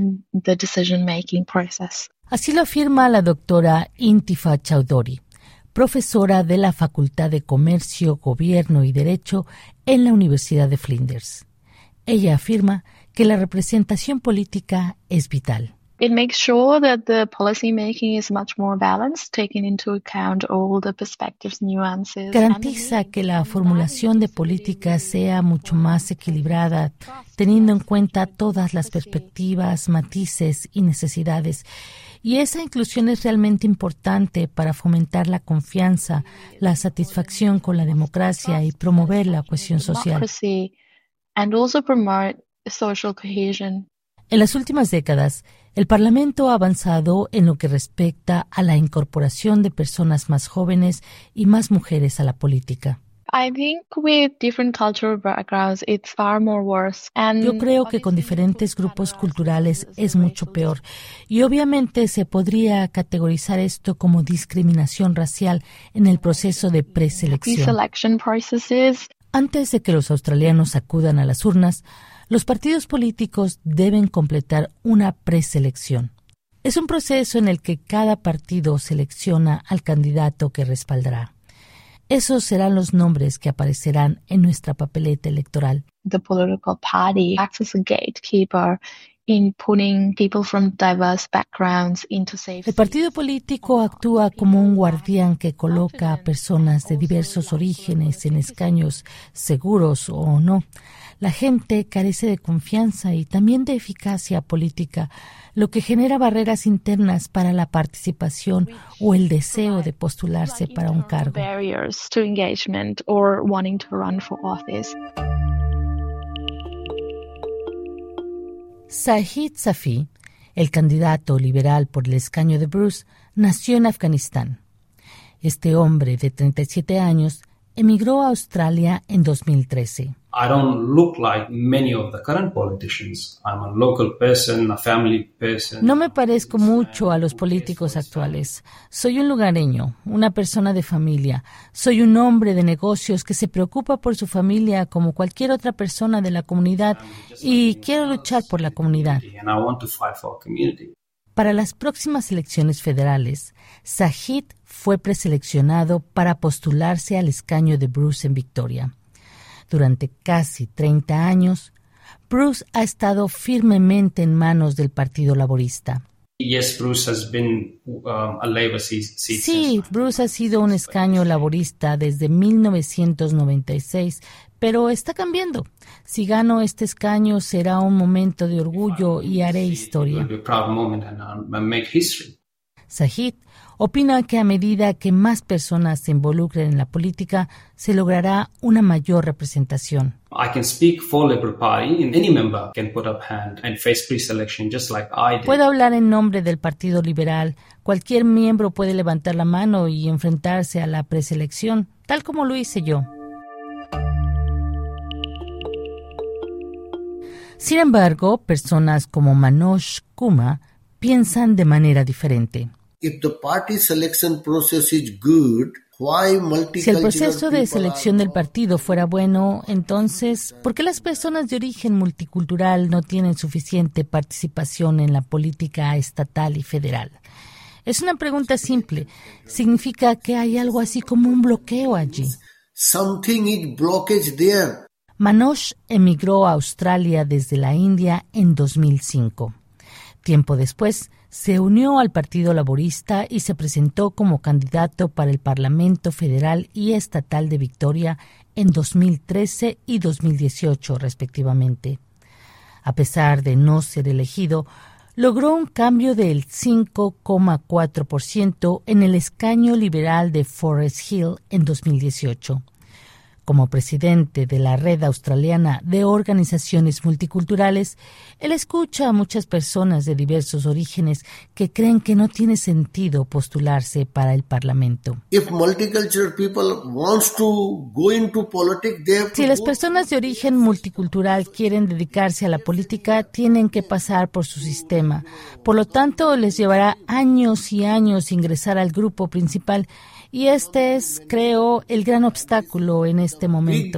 Así lo afirma la doctora Intifa Chowdhury, profesora de la Facultad de Comercio, Gobierno y Derecho en la Universidad de Flinders. Ella afirma que la representación política es vital. It makes sure that the policy making is much more balanced, taking into account all the perspectives, nuances. Garantiza que la formulación de políticas sea mucho más equilibrada, teniendo en cuenta todas las perspectivas, matices y necesidades. Y esa inclusión es realmente importante para fomentar la confianza, la satisfacción con la democracia y promover la cohesión social. And also promote social cohesion. En las últimas décadas, el Parlamento ha avanzado en lo que respecta a la incorporación de personas más jóvenes y más mujeres a la política. I think with different cultural backgrounds it's far more worse. Yo creo que con diferentes grupos culturales es mucho peor. Y obviamente se podría categorizar esto como discriminación racial en el proceso de preselección. Antes de que los australianos acudan a las urnas, los partidos políticos deben completar una preselección. Es un proceso en el que cada partido selecciona al candidato que respaldará. Esos serán los nombres que aparecerán en nuestra papeleta electoral. The political party acts as a gatekeeper in putting people from diverse backgrounds into safe. El partido político actúa como un guardián que coloca a personas de diversos orígenes en escaños seguros o no. La gente carece de confianza y también de eficacia política, lo que genera barreras internas para la participación o el deseo de postularse para un cargo. Zahid Safi, el candidato liberal por el escaño de Bruce, nació en Afganistán. Este hombre de 37 años emigró a Australia en 2013. I don't look like many of the current politicians. I'm a local person, a family person. No me parezco mucho a los políticos actuales. Soy un lugareño, una persona de familia. Soy un hombre de negocios que se preocupa por su familia como cualquier otra persona de la comunidad y quiero luchar por la comunidad. And I want to fight for our community. Para las próximas elecciones federales, Zahid fue preseleccionado para postularse al escaño de Bruce en Victoria. Durante casi 30 años, Bruce ha estado firmemente en manos del Partido Laborista. Yes, Bruce has been a Labour seat. Sí, Bruce ha sido un escaño laborista desde 1996, pero está cambiando. Si gano este escaño será un momento de orgullo y haré historia. Zahid opina que a medida que más personas se involucren en la política, se logrará una mayor representación. Puedo hablar en nombre del Partido Liberal. Cualquier miembro puede levantar la mano y enfrentarse a la preselección, tal como lo hice yo. Sin embargo, personas como Manoj Kumar piensan de manera diferente. Si el proceso de selección del partido fuera bueno, entonces, ¿por qué las personas de origen multicultural no tienen suficiente participación en la política estatal y federal? Es una pregunta simple. Significa que hay algo así como un bloqueo allí. Manoj emigró a Australia desde la India en 2005. Tiempo después, se unió al Partido Laborista y se presentó como candidato para el Parlamento Federal y Estatal de Victoria en 2013 y 2018, respectivamente. A pesar de no ser elegido, logró un cambio del 5,4% en el escaño liberal de Forest Hill en 2018. Como presidente de la Red Australiana de Organizaciones Multiculturales, él escucha a muchas personas de diversos orígenes que creen que no tiene sentido postularse para el Parlamento. Si las personas de origen multicultural quieren dedicarse a la política, tienen que pasar por su sistema. Por lo tanto, les llevará años y años ingresar al grupo principal. Y este es, creo, el gran obstáculo en este momento.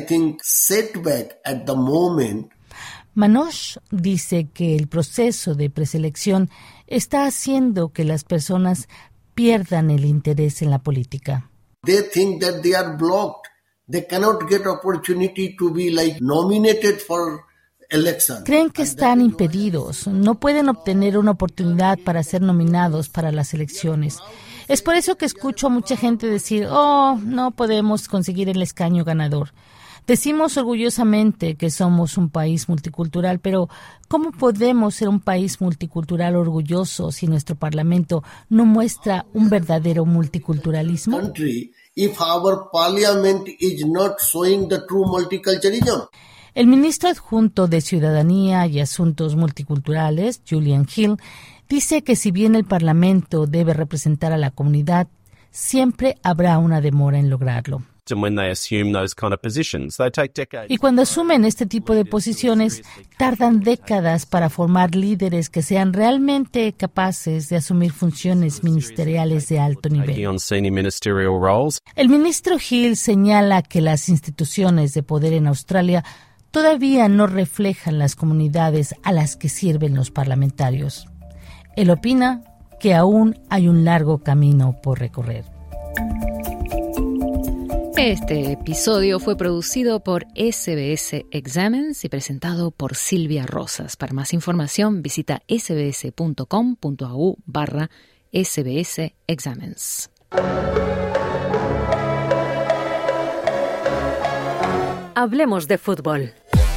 Manoj dice que el proceso de preselección está haciendo que las personas pierdan el interés en la política. They think that they are blocked. They cannot get opportunity to be nominated for election. Creen que están impedidos, no pueden obtener una oportunidad para ser nominados para las elecciones. Es por eso que escucho a mucha gente decir, no podemos conseguir el escaño ganador. Decimos orgullosamente que somos un país multicultural, pero ¿cómo podemos ser un país multicultural orgulloso si nuestro parlamento no muestra un verdadero multiculturalismo? If our parliament is not showing the true multiculturalism. El ministro adjunto de Ciudadanía y Asuntos Multiculturales, Julian Hill, dice que si bien el Parlamento debe representar a la comunidad, siempre habrá una demora en lograrlo. Y cuando asumen este tipo de posiciones, tardan décadas para formar líderes que sean realmente capaces de asumir funciones ministeriales de alto nivel. El ministro Hill señala que las instituciones de poder en Australia todavía no reflejan las comunidades a las que sirven los parlamentarios. Él opina que aún hay un largo camino por recorrer. Este episodio fue producido por SBS Examens y presentado por Silvia Rosas. Para más información visita sbs.com.au/SBS Examens. Hablemos de fútbol.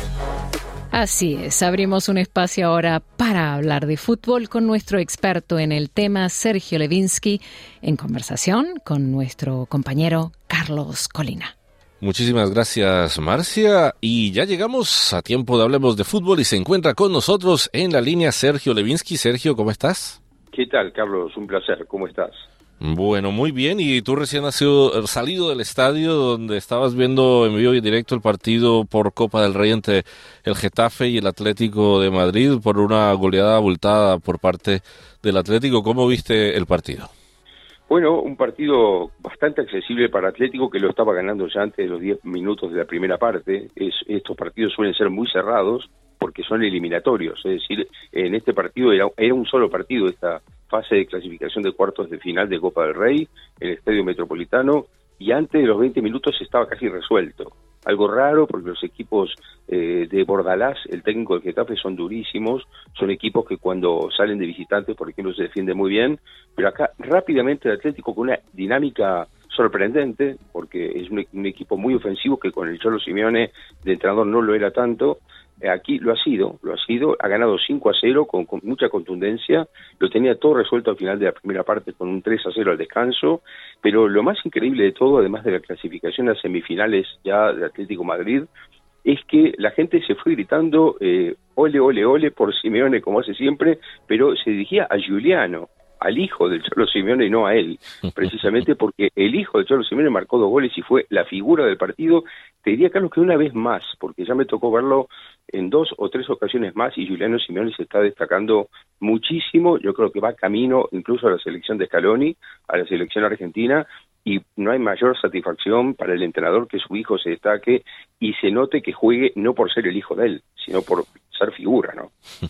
Así es, abrimos un espacio ahora para hablar de fútbol con nuestro experto en el tema, Sergio Levinsky, en conversación con nuestro compañero Carlos Colina. Muchísimas gracias, Marcia. Y ya llegamos a tiempo de Hablemos de Fútbol y se encuentra con nosotros en la línea Sergio Levinsky. Sergio, ¿cómo estás? ¿Qué tal, Carlos? Un placer. ¿Cómo estás? Bueno, muy bien. Y tú recién has salido del estadio donde estabas viendo en vivo y directo el partido por Copa del Rey entre el Getafe y el Atlético de Madrid por una goleada abultada por parte del Atlético. ¿Cómo viste el partido? Bueno, un partido bastante accesible para Atlético, que lo estaba ganando ya antes de los 10 minutos de la primera parte. Estos partidos suelen ser muy cerrados porque son eliminatorios. Es decir, en este partido era un solo partido, esta fase de clasificación de cuartos de final de Copa del Rey, en el Estadio Metropolitano, y antes de los 20 minutos estaba casi resuelto. Algo raro porque los equipos de Bordalás, el técnico del Getafe, son durísimos, son equipos que cuando salen de visitantes, por ejemplo, se defienden muy bien, pero acá rápidamente el Atlético con una dinámica sorprendente, porque es un equipo muy ofensivo que con el Cholo Simeone de entrenador no lo era tanto. Aquí lo ha sido, ha ganado 5-0 con mucha contundencia, lo tenía todo resuelto al final de la primera parte con un 3-0 al descanso, pero lo más increíble de todo, además de la clasificación a semifinales ya de Atlético Madrid, es que la gente se fue gritando ole, ole, ole por Simeone como hace siempre, pero se dirigía a Giuliano, al hijo del Cholo Simeone y no a él, precisamente porque el hijo del Cholo Simeone marcó 2 goles y fue la figura del partido. Te diría, Carlos, que una vez más, porque ya me tocó verlo en 2 o 3 ocasiones más y Giuliano Simeone se está destacando muchísimo. Yo creo que va camino incluso a la selección de Scaloni, a la selección argentina, y no hay mayor satisfacción para el entrenador que su hijo se destaque y se note que juegue no por ser el hijo de él, sino por ser figura, ¿no?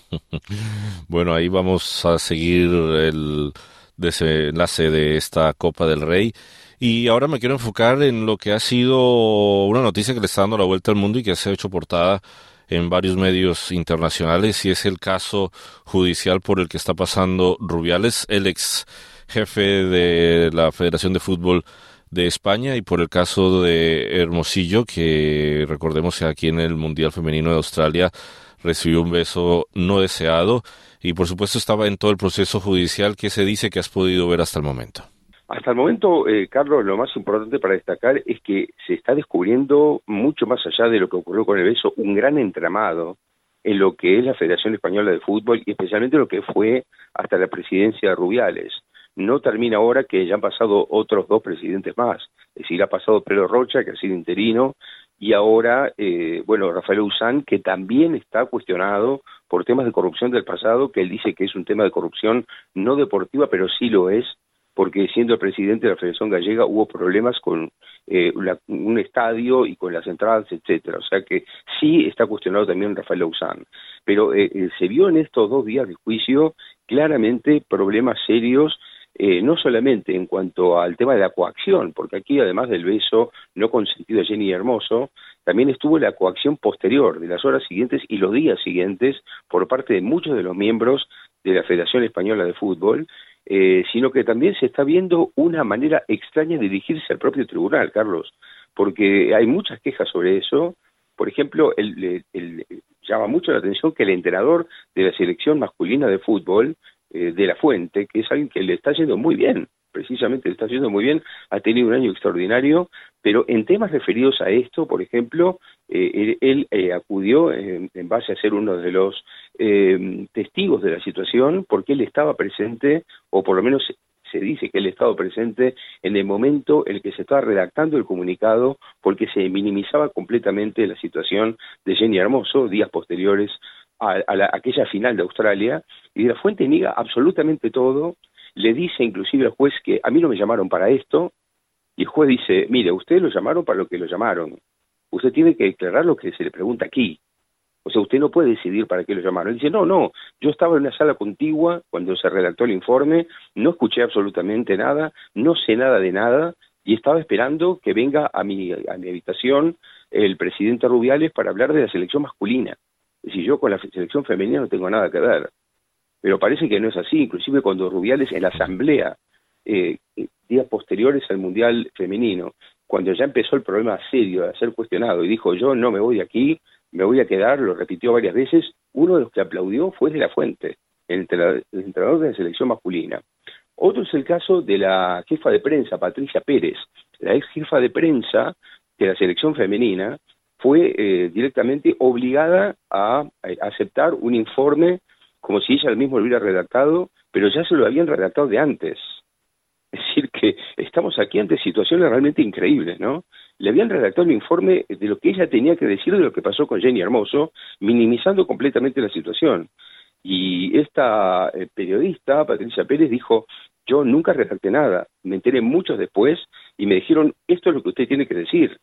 Bueno, ahí vamos a seguir el desenlace de esta Copa del Rey. Y ahora me quiero enfocar en lo que ha sido una noticia que le está dando la vuelta al mundo y que se ha hecho portada en varios medios internacionales, y es el caso judicial por el que está pasando Rubiales, el ex jefe de la Federación de Fútbol de España, y por el caso de Hermosillo, que recordemos que aquí en el Mundial Femenino de Australia recibió un beso no deseado, y por supuesto estaba en todo el proceso judicial. que se dice que has podido ver hasta el momento? Hasta el momento, Carlos, lo más importante para destacar es que se está descubriendo, mucho más allá de lo que ocurrió con el beso, un gran entramado en lo que es la Federación Española de Fútbol y especialmente lo que fue hasta la presidencia de Rubiales. No termina ahora que ya han pasado otros 2 presidentes más, es decir, ha pasado Pedro Rocha, que ha sido interino, y ahora, Rafael Uzán, que también está cuestionado por temas de corrupción del pasado, que él dice que es un tema de corrupción no deportiva, pero sí lo es, porque siendo el presidente de la Federación Gallega hubo problemas con un estadio y con las entradas, etcétera. O sea que sí está cuestionado también Rafael Uzán. Pero se vio en estos 2 días de juicio claramente problemas serios, no solamente en cuanto al tema de la coacción, porque aquí además del beso no consentido de Jenny Hermoso, también estuvo la coacción posterior de las horas siguientes y los días siguientes por parte de muchos de los miembros de la Federación Española de Fútbol, sino que también se está viendo una manera extraña de dirigirse al propio tribunal, Carlos, porque hay muchas quejas sobre eso. Por ejemplo, llama mucho la atención que el entrenador de la selección masculina de fútbol, de La Fuente, que es alguien que le está yendo muy bien, precisamente le está yendo muy bien, ha tenido un año extraordinario, pero en temas referidos a esto, por ejemplo, él acudió en base a ser uno de los testigos de la situación, porque él estaba presente, o por lo menos se dice que él estaba presente en el momento en el que se estaba redactando el comunicado, porque se minimizaba completamente la situación de Jenny Hermoso días posteriores a aquella final de Australia, y de La Fuente niega absolutamente todo. Le dice inclusive al juez que a mí no me llamaron para esto, y el juez dice, mire, ustedes lo llamaron para lo que lo llamaron, usted tiene que declarar lo que se le pregunta aquí, o sea, usted no puede decidir para qué lo llamaron. Él dice, no, yo estaba en una sala contigua cuando se redactó el informe, no escuché absolutamente nada, no sé nada de nada, y estaba esperando que venga a mi habitación el presidente Rubiales para hablar de la selección masculina. Es decir, yo con la selección femenina no tengo nada que ver. Pero parece que no es así, inclusive cuando Rubiales en la asamblea, días posteriores al Mundial Femenino, cuando ya empezó el problema serio de ser cuestionado y dijo, yo no me voy de aquí, me voy a quedar, lo repitió varias veces, uno de los que aplaudió fue de La Fuente, el entrenador de la selección masculina. Otro es el caso de la jefa de prensa, Patricia Pérez, la ex jefa de prensa de la selección femenina, fue directamente obligada a aceptar un informe como si ella misma lo hubiera redactado, pero ya se lo habían redactado de antes. Es decir, que estamos aquí ante situaciones realmente increíbles, ¿no? Le habían redactado el informe de lo que ella tenía que decir de lo que pasó con Jenny Hermoso, minimizando completamente la situación. Y esta periodista, Patricia Pérez, dijo, yo nunca redacté nada, me enteré mucho después y me dijeron, esto es lo que usted tiene que decir.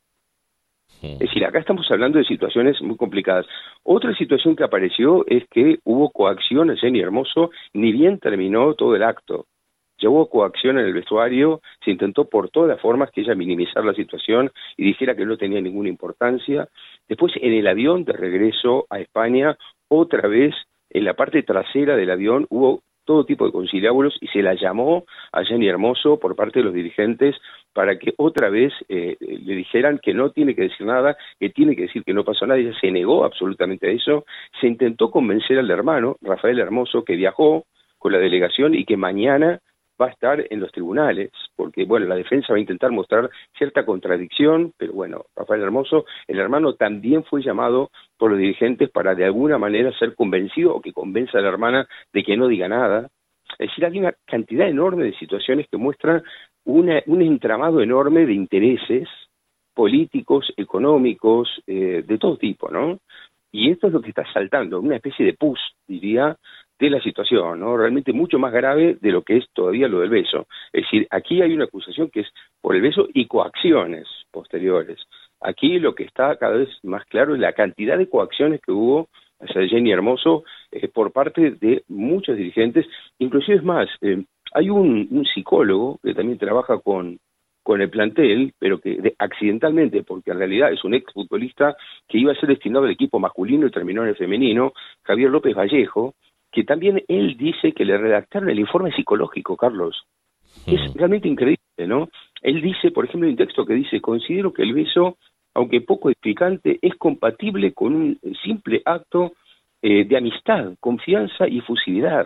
Es decir, acá estamos hablando de situaciones muy complicadas. Otra situación que apareció es que hubo coacción a Jenny Hermoso, ni bien terminó todo el acto. Ya hubo coacción en el vestuario, se intentó por todas las formas que ella minimizar la situación y dijera que no tenía ninguna importancia. Después, en el avión de regreso a España, otra vez, en la parte trasera del avión, hubo todo tipo de conciliábulos y se la llamó a Jenny Hermoso por parte de los dirigentes para que otra vez le dijeran que no tiene que decir nada, que tiene que decir que no pasó nada. Ella se negó absolutamente a eso. Se intentó convencer al hermano, Rafael Hermoso, que viajó con la delegación y que mañana va a estar en los tribunales, porque bueno, la defensa va a intentar mostrar cierta contradicción, pero bueno, Rafael Hermoso, el hermano, también fue llamado por los dirigentes para de alguna manera ser convencido o que convenza a la hermana de que no diga nada. Es decir, hay una cantidad enorme de situaciones que muestran un entramado enorme de intereses políticos, económicos, de todo tipo, ¿no? Y esto es lo que está saltando, una especie de pus, diría, de la situación, ¿no? Realmente mucho más grave de lo que es todavía lo del beso. Es decir, aquí hay una acusación que es por el beso y coacciones posteriores. Aquí lo que está cada vez más claro es la cantidad de coacciones que hubo hacia Jenny Hermoso por parte de muchos dirigentes. Inclusive es más, hay un psicólogo que también trabaja con con el plantel, pero que accidentalmente, porque en realidad es un exfutbolista que iba a ser destinado al equipo masculino y terminó en el femenino, Javier López Vallejo, que también él dice que le redactaron el informe psicológico, Carlos. Es realmente increíble, ¿no? Él dice, por ejemplo, hay un texto que dice: considero que el beso, aunque poco explicante, es compatible con un simple acto de amistad, confianza y efusividad.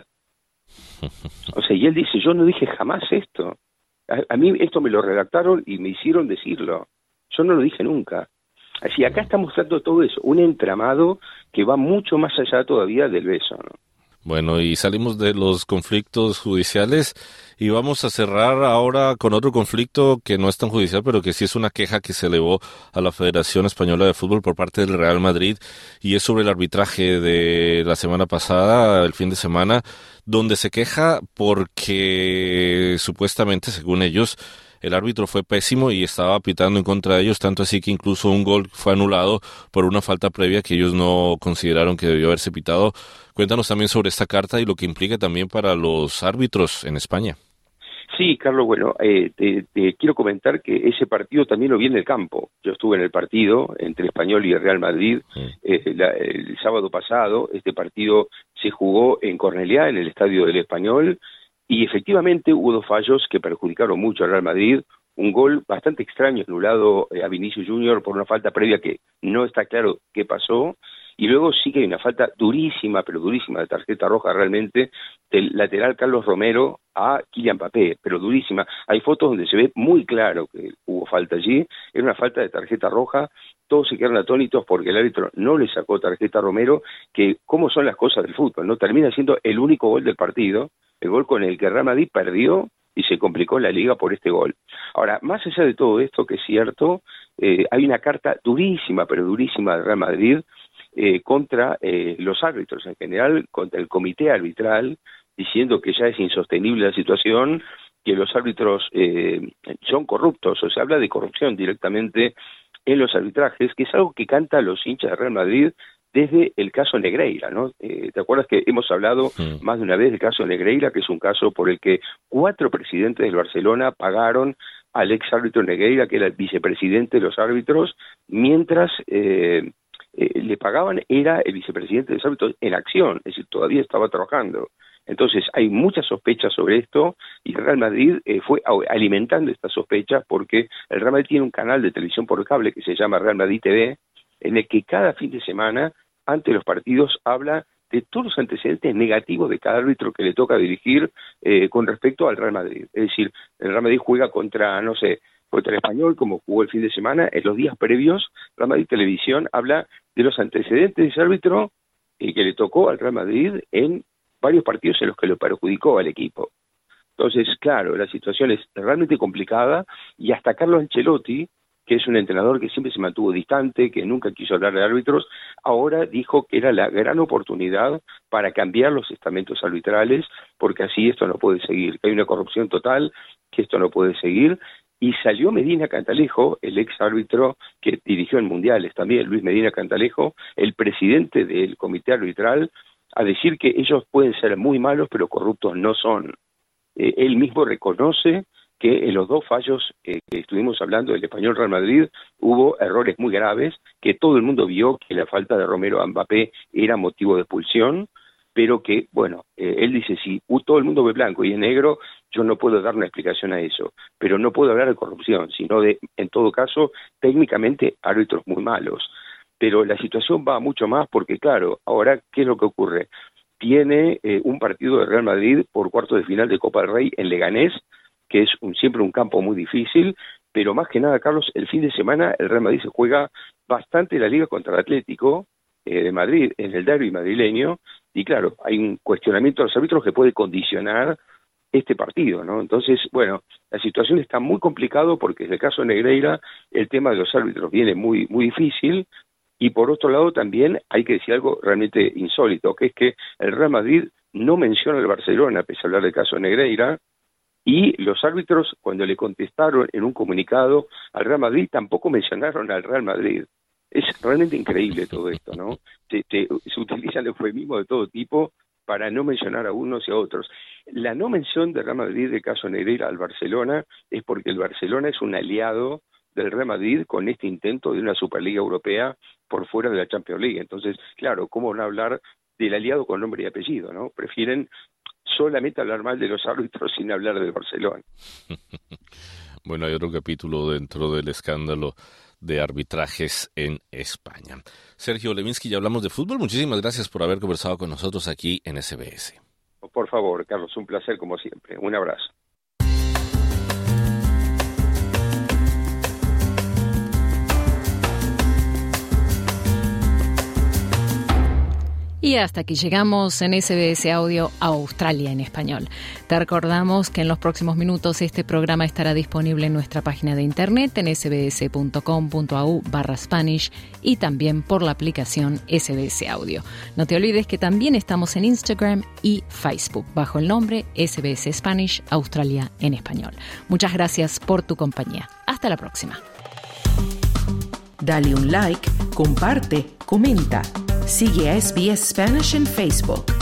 O sea, y él dice: yo no dije jamás esto. A mí esto me lo redactaron y me hicieron decirlo. Yo no lo dije nunca. Así, acá está mostrando todo eso, un entramado que va mucho más allá todavía del beso, ¿no? Bueno, y salimos de los conflictos judiciales y vamos a cerrar ahora con otro conflicto que no es tan judicial, pero que sí es una queja que se elevó a la Federación Española de Fútbol por parte del Real Madrid, y es sobre el arbitraje de la semana pasada, el fin de semana, donde se queja porque supuestamente, según ellos, el árbitro fue pésimo y estaba pitando en contra de ellos, tanto así que incluso un gol fue anulado por una falta previa que ellos no consideraron que debió haberse pitado. Cuéntanos también sobre esta carta y lo que implica también para los árbitros en España. Sí, Carlos, bueno, te quiero comentar que ese partido también lo vi en el campo. Yo estuve en el partido entre Español y Real Madrid el sábado pasado. Este partido se jugó en Cornellá, en el estadio del Español, y efectivamente hubo dos fallos que perjudicaron mucho al Real Madrid. Un gol bastante extraño anulado a Vinicius Junior por una falta previa que no está claro qué pasó. Y luego sí que hay una falta durísima, pero durísima, de tarjeta roja realmente, del lateral Carlos Romero a Kylian Mbappé, pero durísima. Hay fotos donde se ve muy claro que hubo falta allí, era una falta de tarjeta roja. Todos se quedaron atónitos porque el árbitro no le sacó tarjeta a Romero, que cómo son las cosas del fútbol, ¿no? Termina siendo el único gol del partido, el gol con el que Real Madrid perdió y se complicó la liga por este gol. Ahora, más allá de todo esto, que es cierto, hay una carta durísima, pero durísima de Real Madrid, contra los árbitros en general, contra el comité arbitral, diciendo que ya es insostenible la situación, que los árbitros son corruptos, o se habla de corrupción directamente en los arbitrajes, que es algo que canta a los hinchas de Real Madrid desde el caso Negreira, ¿no? ¿Te acuerdas que hemos hablado más de una vez del caso Negreira, que es un caso por el que 4 presidentes del Barcelona pagaron al ex árbitro Negreira, que era el vicepresidente de los árbitros, mientras le pagaban era el vicepresidente de los árbitros en acción, es decir, todavía estaba trabajando. Entonces hay muchas sospechas sobre esto y el Real Madrid fue alimentando estas sospechas porque el Real Madrid tiene un canal de televisión por cable que se llama Real Madrid TV, en el que cada fin de semana, antes de los partidos, habla de todos los antecedentes negativos de cada árbitro que le toca dirigir con respecto al Real Madrid. Es decir, el Real Madrid juega contra, no sé, contra el Español, como jugó el fin de semana. En los días previos, Real Madrid Televisión habla de los antecedentes de ese árbitro que le tocó al Real Madrid en varios partidos en los que lo perjudicó al equipo. Entonces, claro, la situación es realmente complicada y hasta Carlo Ancelotti, que es un entrenador que siempre se mantuvo distante, que nunca quiso hablar de árbitros, ahora dijo que era la gran oportunidad para cambiar los estamentos arbitrales, porque así esto no puede seguir, que hay una corrupción total, que esto no puede seguir. Y salió Medina Cantalejo, el ex árbitro que dirigió en mundiales también, Luis Medina Cantalejo, el presidente del comité arbitral, a decir que ellos pueden ser muy malos, pero corruptos no son. Él mismo reconoce que en los dos fallos que estuvimos hablando del Español Real Madrid hubo errores muy graves, que todo el mundo vio que la falta de Romero a Mbappé era motivo de expulsión, pero que, bueno, él dice, si todo el mundo ve blanco y es negro, yo no puedo dar una explicación a eso, pero no puedo hablar de corrupción, sino de, en todo caso, técnicamente árbitros muy malos. Pero la situación va mucho más porque, claro, ahora, ¿qué es lo que ocurre? Tiene un partido de Real Madrid por cuartos de final de Copa del Rey en Leganés, que es siempre un campo muy difícil, pero más que nada, Carlos, el fin de semana el Real Madrid se juega bastante la Liga contra el Atlético de Madrid, en el derbi madrileño, y claro, hay un cuestionamiento a los árbitros que puede condicionar este partido, ¿no? Entonces, bueno, la situación está muy complicada porque en el caso de Negreira el tema de los árbitros viene muy, muy difícil, y por otro lado también hay que decir algo realmente insólito, que es que el Real Madrid no menciona al Barcelona, pese a hablar del caso de Negreira, y los árbitros, cuando le contestaron en un comunicado al Real Madrid, tampoco mencionaron al Real Madrid. Es realmente increíble todo esto, ¿no? Se utilizan eufemismos de todo tipo para no mencionar a unos y a otros. La no mención del Real Madrid del caso Negreira al Barcelona es porque el Barcelona es un aliado del Real Madrid con este intento de una Superliga Europea por fuera de la Champions League. Entonces, claro, ¿cómo no hablar del aliado con nombre y apellido, no? Prefieren solamente hablar mal de los árbitros sin hablar del Barcelona. Bueno, hay otro capítulo dentro del escándalo de arbitrajes en España. Sergio Levinsky, ya hablamos de fútbol. Muchísimas gracias por haber conversado con nosotros aquí en SBS. Por favor, Carlos, un placer como siempre. Un abrazo. Y hasta aquí llegamos en SBS Audio Australia en español. Te recordamos que en los próximos minutos este programa estará disponible en nuestra página de internet en sbs.com.au/Spanish y también por la aplicación SBS Audio. No te olvides que también estamos en Instagram y Facebook bajo el nombre SBS Spanish Australia en español. Muchas gracias por tu compañía. Hasta la próxima. Dale un like, comparte, comenta. Sigue a SBS Spanish en Facebook.